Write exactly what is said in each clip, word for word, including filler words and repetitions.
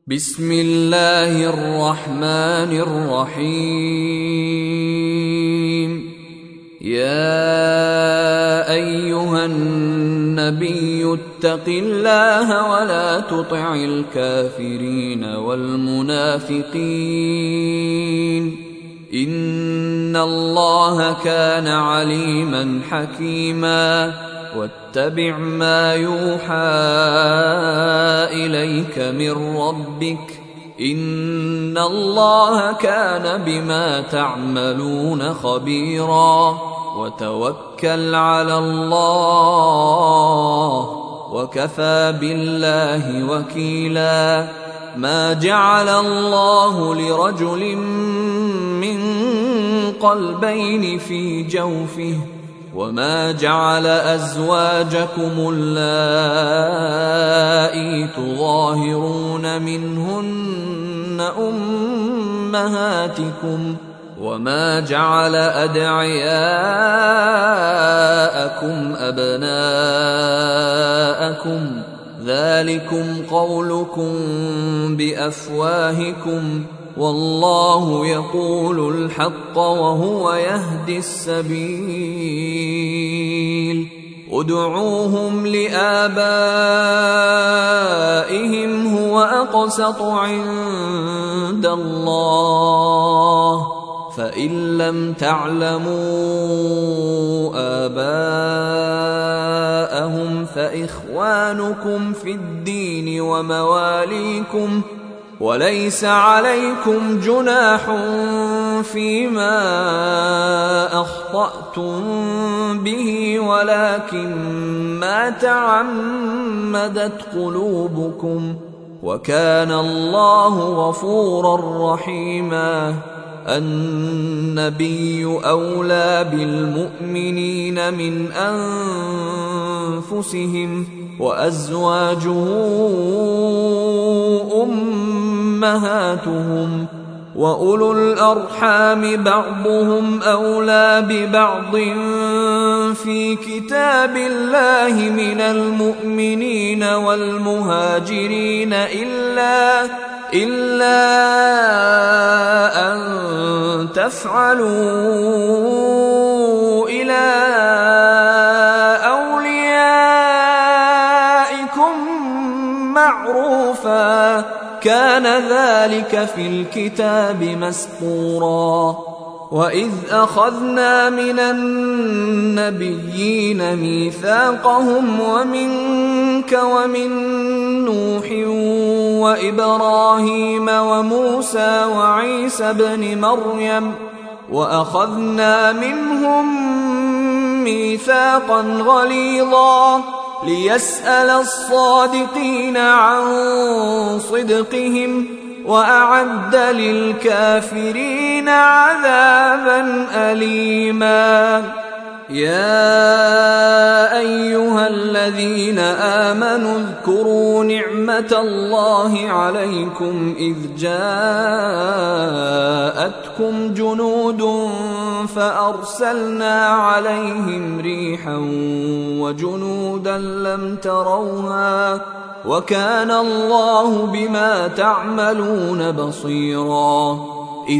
بسم الله الرحمن الرحيم. يا أيها النبي اتق الله ولا تطع الكافرين والمنافقين إن الله كان عليما حكيما. واتبع ما يوحى إليك من ربك إن الله كان بما تعملون خبيرا. وتوكل على الله وكفى بالله وكيلا. ما جعل الله لرجل من قلبين في جوفه وما جعل أزواجكم اللائي تظاهرون منهن أمهاتكم وما جعل أدعياءكم أبناءكم ذلكم قولكم بأفواهكم والله يقول الحق وهو يهدي السبيل. ادعوهم لآبائهم هو أقسط عند الله فإن لم تعلموا آباءهم فإخوانكم في الدين ومواليكم وليس عليكم جناح فيما أخطأتم به ولكن ما تعمدت قلوبكم وكان الله غفورا رحيما. النبي أولى بالمؤمنين من أنفسهم وأزواجه أمهاتهم وأولو الأرحام بعضهم أولى ببعض في كتاب الله من المؤمنين والمهاجرين إلا إلا أن تفعلوا إلى أوليائكم معروفا كان ذلك في الكتاب مسطورا. وإذ أخذنا من النبيين ميثاقهم ومنك ومن نوح وإبراهيم وموسى وعيسى ابن مريم وأخذنا منهم ميثاقا غليظا ليسأل الصادقين عن صدقهم وأعد للكافرين عذابا أليما. يا أيها الذين آمنوا اذكروا نعمة الله عليكم إذ جاءتكم جنود فأرسلنا عليهم ريحا وجنودا لم تروها وكان الله بما تعملون بصيرا. إذ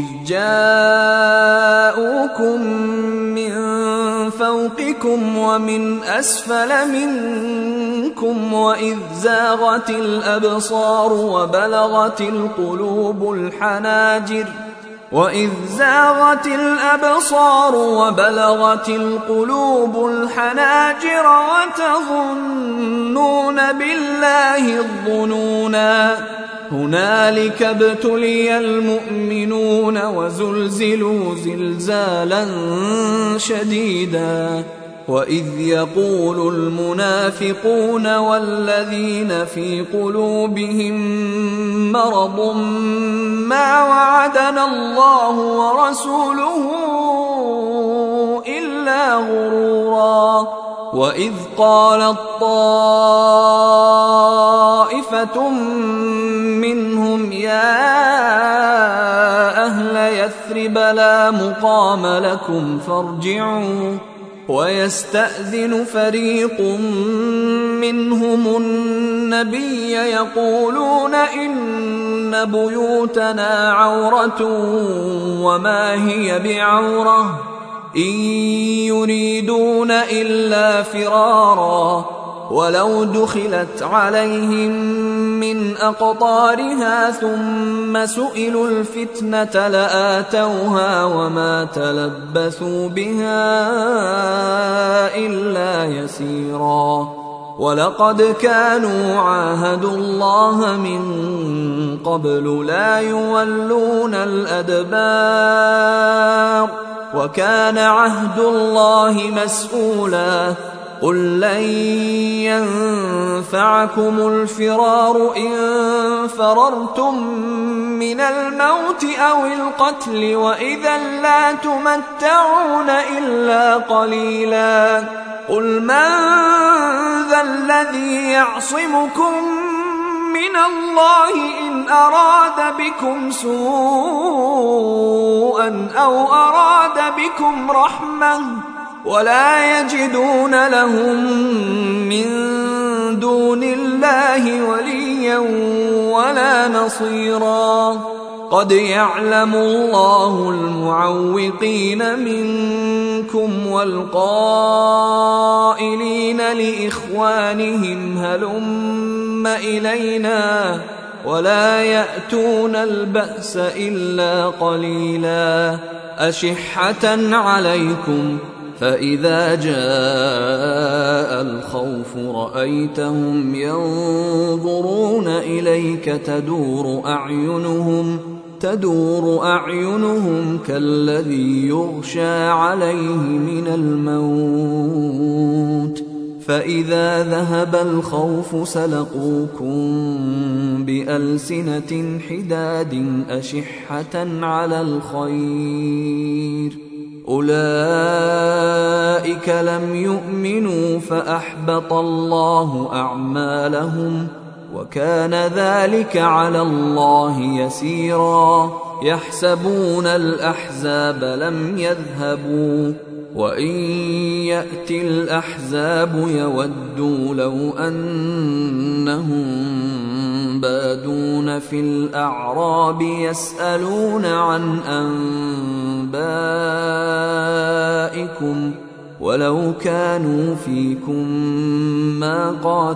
جاءوكم من فوقكم ومن أسفل منكم وإذ زاغت الأبصار وبلغت القلوب الحناجر وإذ زاغت الأبصار وبلغت القلوب الحناجر وتظنون بالله الظنونا. هنالك ابتلي المؤمنون وزلزلوا زلزالا شديدا. وإذ يقول المنافقون والذين في قلوبهم مرض ما وعدنا الله ورسوله إلا غرورا. وإذ قالت طائفة منهم يا أهل يثرب لا مقام لكم فارجعوا ويستأذن فريق منهم النبي يقولون إن إن بيوتنا عورة وما هي بعورة إن يريدون إلا فرارا ولو دخلت عليهم من أقطارها ثم سئلوا الفتنة لآتوها وما تلبثوا بها إلا يسيرا ولقد كانوا عاهدوا الله من قبل لا يولون الأدبار وكان عهد الله مسؤولا قل لن ينفعكم الفرار إن فررتم من الموت أو القتل وإذا لا تمتعون إلا قليلا قل من ذا الذي يعصمكم من الله إن أراد بكم سوءا أو أراد بكم رحمة ولا يجدون لهم من دون الله وليا ولا نصيرا قد يعلم الله المعوقين منكم والقائلين لإخوانهم هلم إلينا ولا يأتون البأس إلا قليلا أشحة عليكم فإذا جاء الخوف رأيتهم ينظرون إليك تدور أعينهم تدور أعينهم كالذي يغشى عليه من الموت فإذا ذهب الخوف سلقوكم بألسنة حداد أشحة على الخير أولئك لم يؤمنوا فأحبط الله أعمالهم وكان ذلك على الله يسيرا يحسبون الأحزاب لم يذهبوا وإن يأتي الأحزاب يودوا لو أنهم بادون في الأعراب يسألون عن أنبائكم ولو كانوا فيكم ما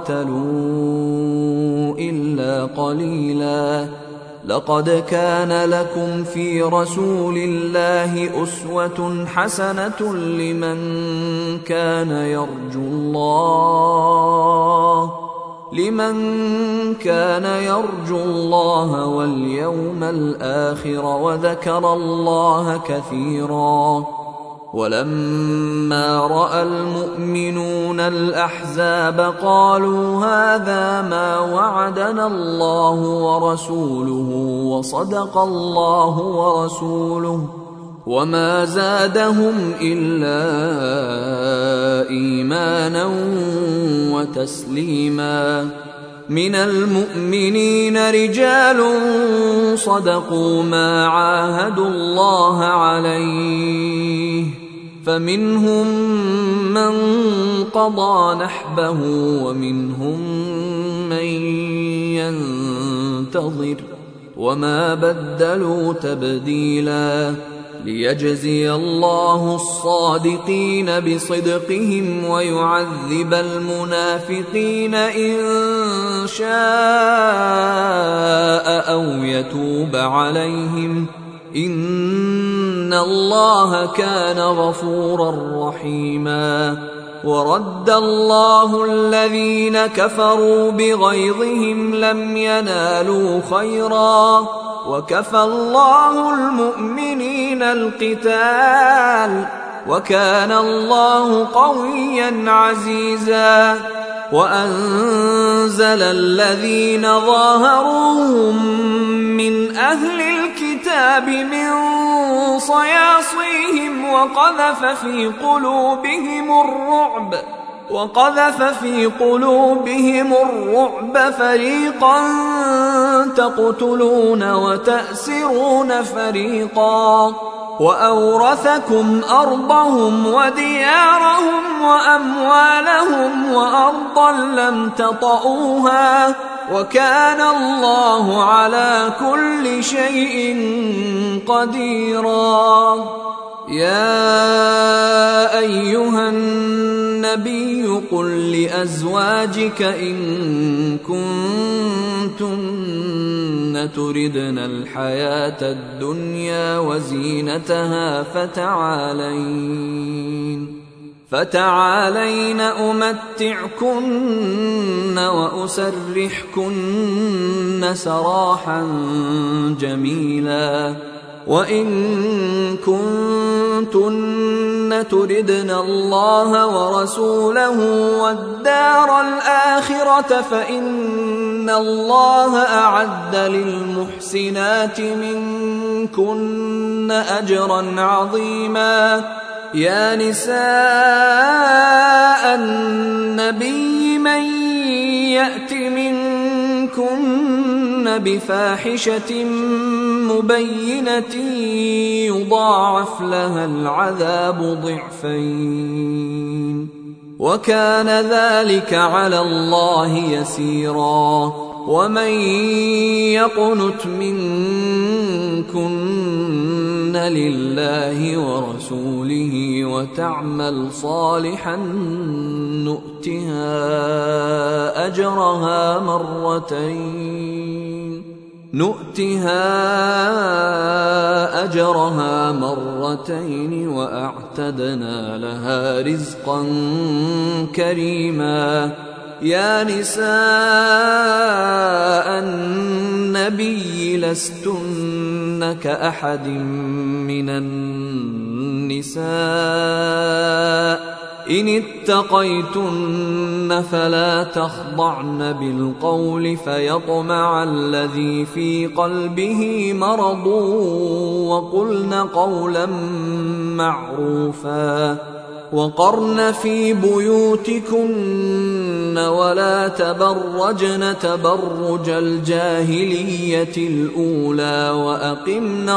قاتلوا إلا قليلا لقد كان لكم في رسول الله أسوة حسنة لمن كان يرجو الله لمن كان يرجو الله واليوم الآخر وذكر الله كثيرا ولما رأى المؤمنون الأحزاب قالوا هذا ما وعدنا الله ورسوله وصدق الله ورسوله وما زادهم إلا إيمانا وتسليما من المؤمنين رجال صدقوا ما عاهدوا الله عليه فمنهم من قضى نحبه ومنهم من ينتظر وما بدلوا تبديلا ليجزي الله الصادقين بصدقهم ويعذب المنافقين إن شاء أو يتوب عليهم إن الله كان غفورا رحيما ورد الله الذين كفروا بغيظهم لم ينالوا خيرا وكفى الله المؤمنين القتال وكان الله قويا عزيزا وأنزل الذين ظاهروهم من أهل الكتاب من صياصيهم وقذف في قلوبهم الرعب وقذف في قلوبهم الرعب فريقا تقتلون وتأسرون فريقا وأورثكم أرضهم وديارهم وأموالهم وأرضا لم تطئوها وكان الله على كل شيء قديرا. يا أيها النبي قل لأزواجك إن كنتن تردن الحياة الدنيا وزينتها فتعالين فتعالين أمتعكن وأسرحكن سراحا جميلا. وإن كنتن تردن الله ورسوله والدار الآخرة فإن الله أعد للمحسنات منكن أجرا عظيما. يا نساء النبي من يأت منكن بفاحشة مبينة يضاعف لها العذاب ضعفين وكان ذلك على الله يسيرا. ومن يقنت منكن لله ورسوله وتعمل صالحا نؤتها أجرها مرتين نؤتها أجرها مرتين وأعتدنا لها رزقا كريما. يا نساء النبي لستن كأحد من النساء إن اتقيتن فلا تخضعن بالقول فيطمع الذي في قلبه مرض وقلن قولا معروفا. وقرن في بيوتكن ولا تبرجن تبرج الجاهلية الأولى وأقمنا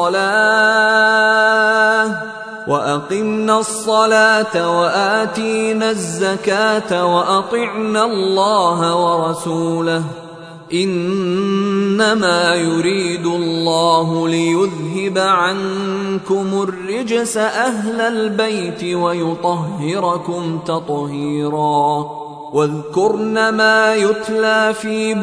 الصلاة وأقمنا الصلاة وآتينا الزكاة وأطعنا الله ورسوله إنما يريد الله ليذهب عنكم الرجس أهل البيت ويطهركم تطهيرا. واذكرن ما يتلى في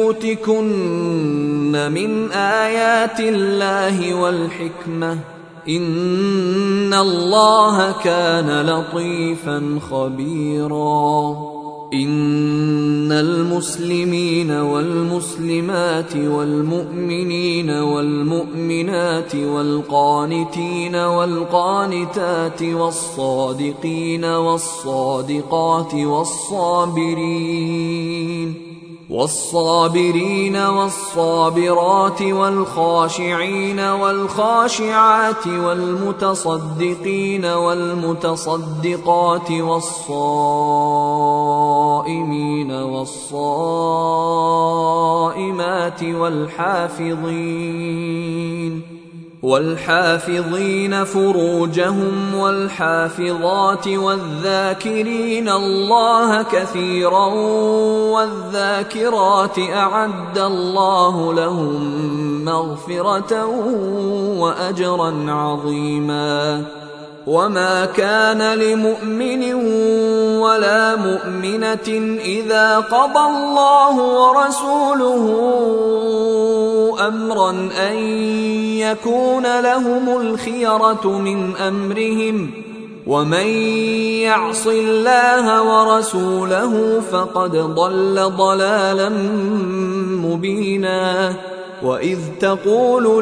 بيوتكن من آيات الله والحكمة إن الله كان لطيفا خبيرا. إن المسلمين والمسلمات والمؤمنين والمؤمنات والقانتين والقانتات والصادقين والصادقات والصابرين والصابرين والصابرات والخاشعين والخاشعات والمتصدقين والمتصدقات والصائمين والصائمات والحافظين والحافظين فروجهم والحافظات والذاكرين الله كثيرا والذاكرات أعد الله لهم مغفرة وأجرا عظيما. وما كان لمؤمن ولا مؤمنة إذا قضى الله ورسوله أمرا أن يكون لهم الخيرة من أمرهم ومن يعص الله ورسوله فقد ضل ضلالا مبينا. وإذ تقول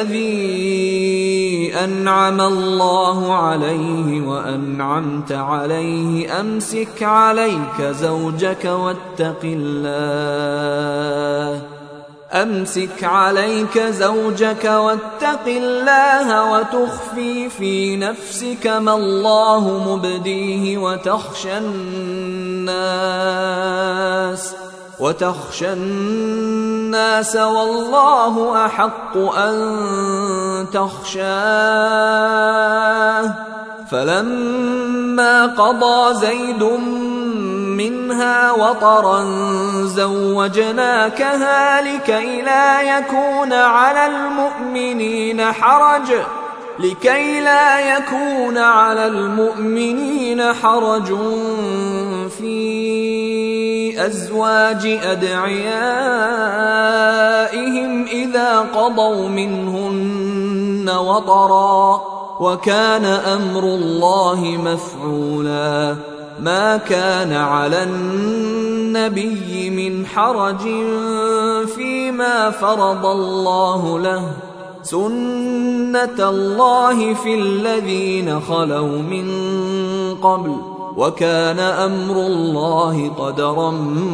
للذي أنعم الله عليه وأنعمت عليه أمسك عليك زوجك واتق الله أمسك عليك زوجك واتق الله وتخفي في نفسك ما الله مبديه وتخشى الناس وتخشى الناس والله أحق أن تخشاه. فلما قضى زيد منها وطرا زوجناكها لكي لا يكون على المؤمنين حرج لكي لا يكون على المؤمنين حرج في أزواج أدعيائهم إذا قضوا منهن وطرا وكان أمر الله مفعولا ما كان على النبي من حرج فيما فرض الله له سنة الله في الذين خلوا من قبل وكان أمر الله قدرا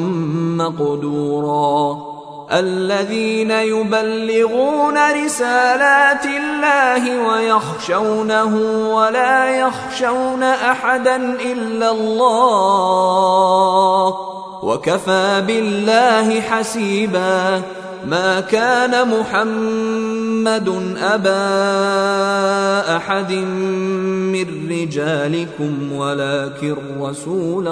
مقدورا الذين يبلغون رسالات الله ويخشونه ولا يخشون أحدا إلا الله وكفى بالله حسيبا ما كان محمد أبا أحد من رجالكم ولكن رسول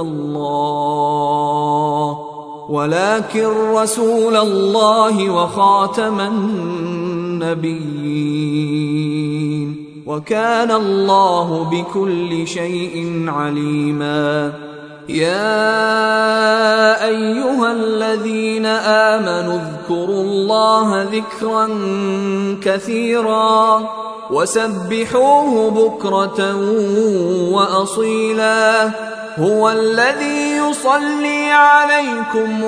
الله ولكن رسول الله وخاتم النبيين وكان الله بكل شيء عليما يا أيها الذين آمنوا اذكروا الله ذكرا كثيرا وسبحوه بكرة وأصيلا هو الذي يصلي عليكم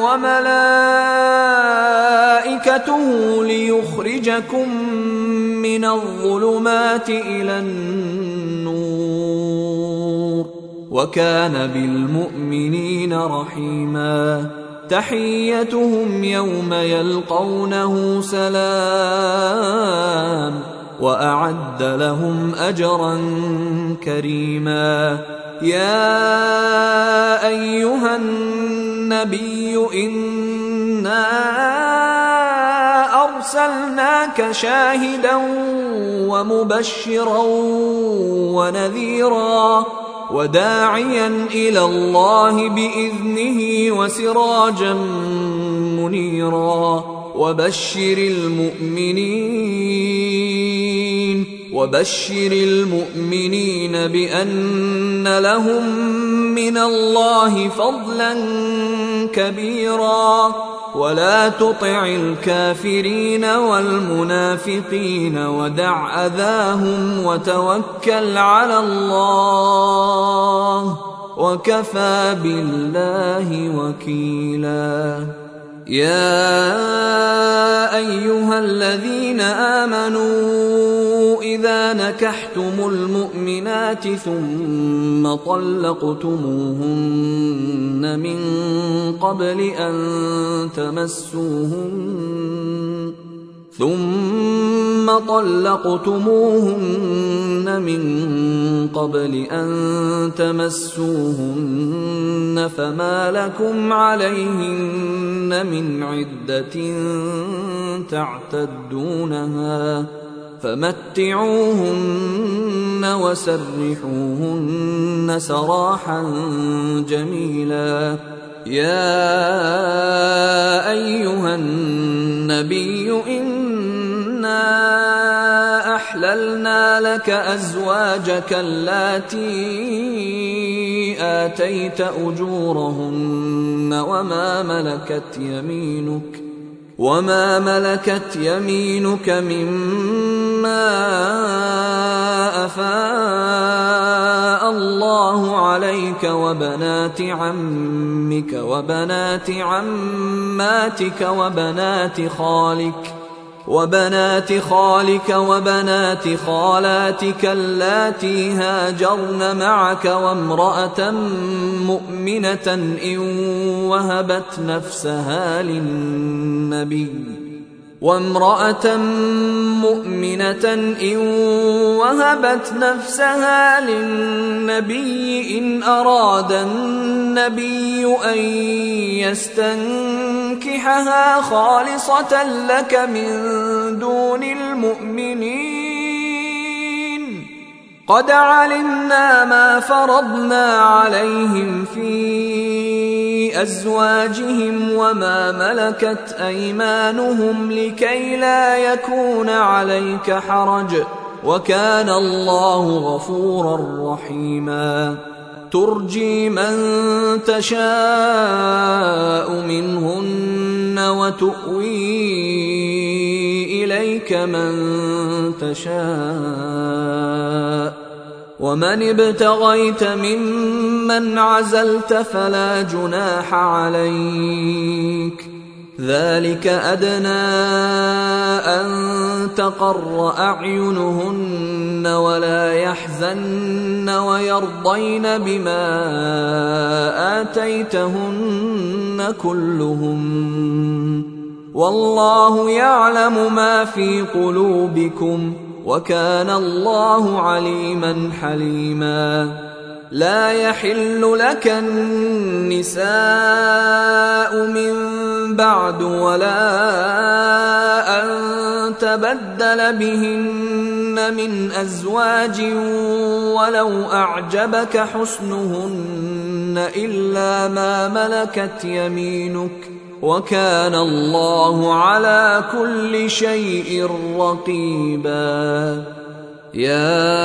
وملائكته ليخرجكم من الظلمات إلى النور وكان بالمؤمنين رحيما تحيتهم يوم يلقونه سلام وأعد لهم أجرا كريما يا أيها النبي إنا أرسلناك شاهدا ومبشرا ونذيرا وداعيا إلى الله بإذنه وسراجا منيرا وبشر المؤمنين وبشر المؤمنين بأن لهم من الله فضلا كبيرا ولا تطع الكافرين والمنافقين ودع أذاهم وتوكل على الله وكفى بالله وكيلا يا أيها الذين آمنوا إذا نكحتم المؤمنات ثم طلقتموهن من قبل أن تمسوهن ثم طلقتموهن من قبل أن تمسوهن فما لكم عليهن من عدة تعتدونها فمتعوهن وسرحوهن سراحا جميلا يا أيها النبي إنا أحللنا لك أزواجك اللاتي آتيت أجورهن وما ملكت يمينك وما ملكت يمينك مما أفاء الله عليك وبنات عمك وبنات عماتك وبنات خالك وبنات خالك وبنات خالاتك اللاتي هاجرن معك وامرأة مؤمنة إن وهبت نفسها للنبي وامرأة مؤمنة إن وهبت نفسها للنبي إن أراد النبي أن يستنكحها خالصة لك من دون المؤمنين قد علمنا ما فرضنا عليهم في أزواجهم وما ملكت أيمانهم لكي لا يكون عليك حرج، وكان الله غفورا رحيما. ترجي من تشاء منهن وتؤوي إليك من تشاء، ومن ابتغيت ممن عزلت فلا جناح عليك، ذلك أدنى أن تقر أعينهن ولا يحزن ويرضين بما آتيتهن كلهم، والله يعلم ما في قلوبكم، وكان الله عليما حليما. لا يحل لك النساء من بعد ولا أن تبدل بهن من أزواج ولو أعجبك حسنهن إلا ما ملكت يمينك، وكان الله على كل شيء رقيبا. يا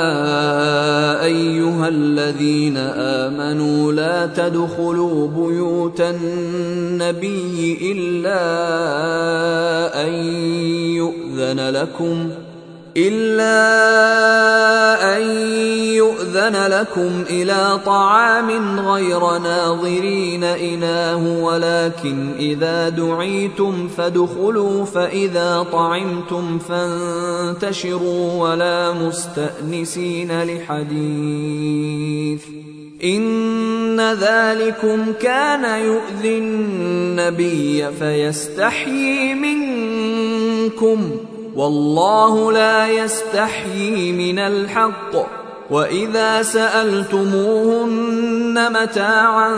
أيها الذين آمنوا لا تدخلوا بيوت النبي إلا أن يؤذن لكم إلا أن يؤذن لكم إلى طعام غير ناظرين إناه، ولكن إذا دعيتم فادخلوا فإذا طعمتم فانتشروا ولا مستأنسين لحديث، إن ذلكم كان يؤذي النبي فيستحيي منكم، والله لا يستحيي من الحق. وإذا سألتموهن متاعا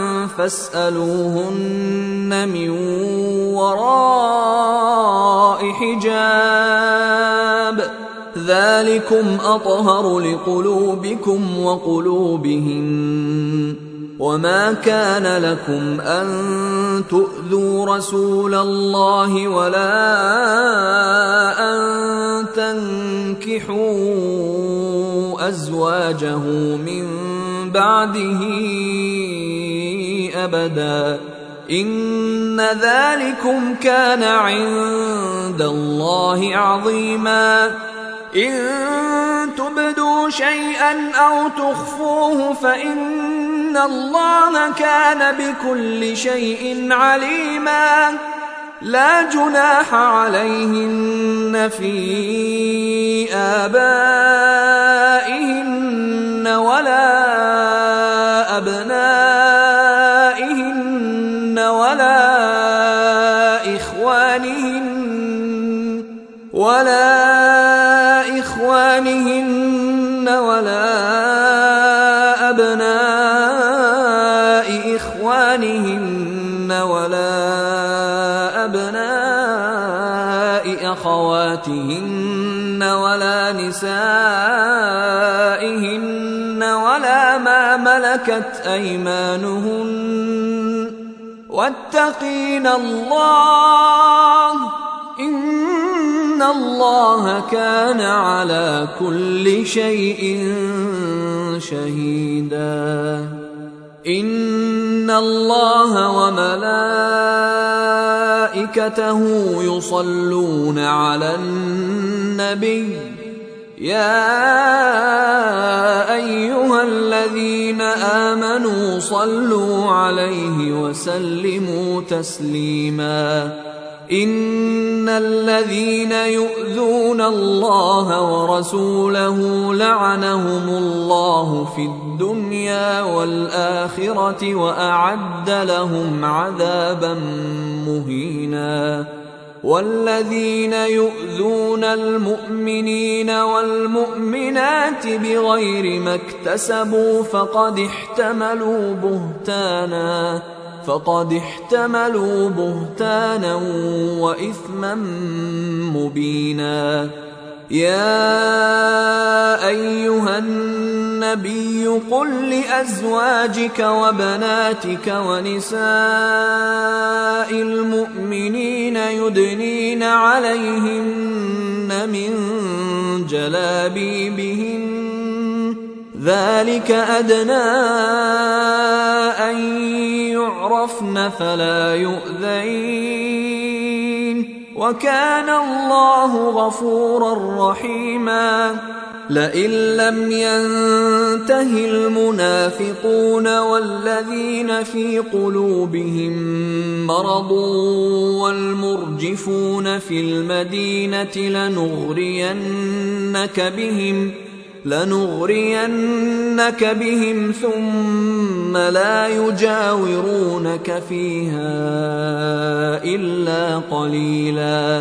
فاسألوهن من وراء حجاب، ذلكم أطهر لقلوبكم وقلوبهن. وما كان لكم أن تؤذوا رسول الله ولا أن تنكحوا أزواجه من بعده أبدا، إن ذلكم كان عند الله عظيما. إن تبدوا شيئا أو تخفوه فإن الله كان بكل شيء عليما. لا جناح عليهن في آبائهن ولا أبنائهن ولا إخوانهن ولا إخوانهن ولا أبناء إخوانهن ولا أبناء أخواتهن ولا نسائهن ولا ما ملكت أيمانهن، واتقين الله إن الله كان على كل شيء شهيدا. إن الله وملائكته يصلون على النبي، يا أيها الذين آمنوا صلوا عليه وسلموا تسليما. إن الذين يؤذون الله ورسوله لعنهم الله في الدنيا والآخرة وأعد لهم عذابا مهينا. والذين يؤذون المؤمنين والمؤمنات بغير ما اكتسبوا فقد احتملوا بهتانا فقد احتملوا بهتانا وإثما مبينا. يا أيها النبي قل لأزواجك وبناتك ونساء المؤمنين يدنين عليهن من جلابيبهن ذلك أدنى أن يعرفن فلا يؤذين وكان الله غفورا رحيما. لئن لم ينته المنافقون والذين في قلوبهم مرض والمرجفون في المدينة لنغرينك بهم لنغرينك بهم ثم لا يجاورونك فيها إلا قليلا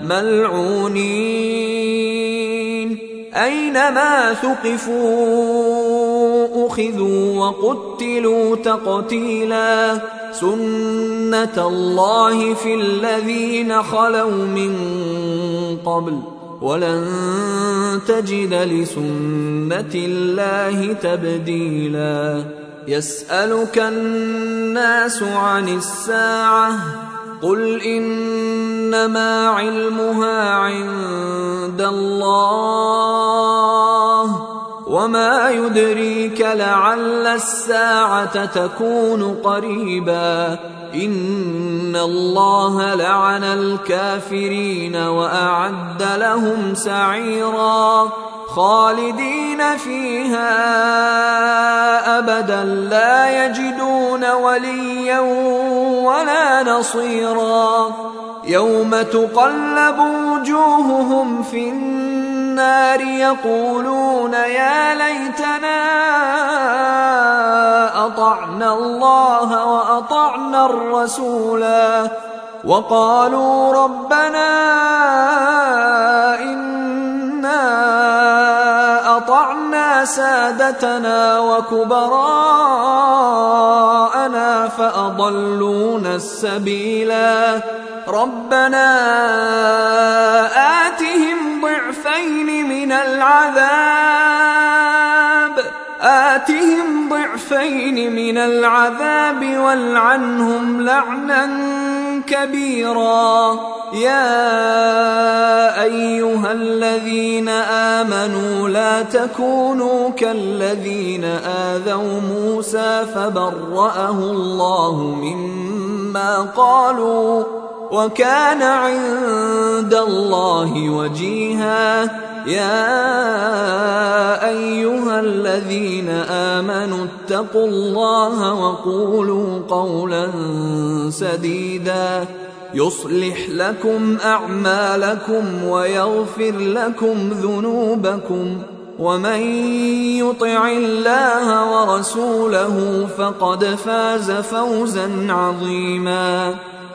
ملعونين أينما ثقفوا أخذوا وقتلوا تقتيلا سنة الله في الذين خلوا من قبل ولن تجد لسنة الله تبديلا. يسألك الناس عن الساعة قل إنما علمها عند الله وما يدريك لعل الساعة تكون قريبا. إن الله لعن الكافرين وأعد لهم سعيرا خالدين فيها أبدا لا يجدون وليا ولا نصيرا. يوم تقلب وجوههم في النار يقولون يا ليتنا أطعنا الله وأطعنا الرسولا وقالوا ربنا إنا أطعنا سادتنا وكبراءنا فأضلونا السبيلا. ربنا آتهم ضعفين من العذاب آتهم ضعفين من العذاب والعنهم لعنا كبيرا. يا أيها الذين آمنوا لا تكونوا كالذين آذوا موسى فبرأه الله مما قالوا وكان عند الله وجيها. يا أيها الذين آمنوا اتقوا الله وقولوا قولا سديدا يصلح لكم أعمالكم ويغفر لكم ذنوبكم ومن يطع الله ورسوله فقد فاز فوزا عظيما.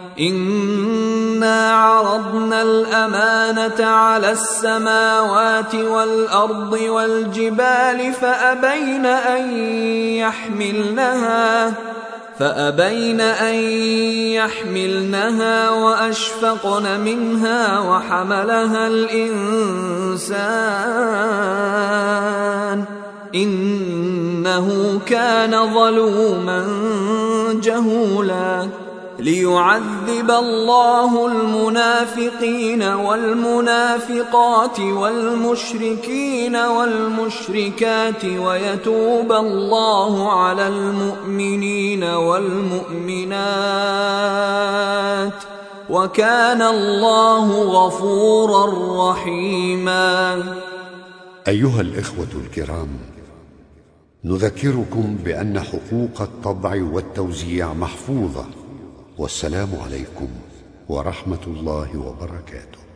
إنا عرضنا الأمانة على السماوات والأرض والجبال فأبين أن يحملنها فأبين أن يحملنها وأشفقن منها وحملها الإنسان إنه كان ظلوما جهولا. ليعذب الله المنافقين والمنافقات والمشركين والمشركات ويتوب الله على المؤمنين والمؤمنات وكان الله غفورا رحيما. أيها الإخوة الكرام، نذكركم بأن حقوق الطبع والتوزيع محفوظة. والسلام عليكم ورحمة الله وبركاته.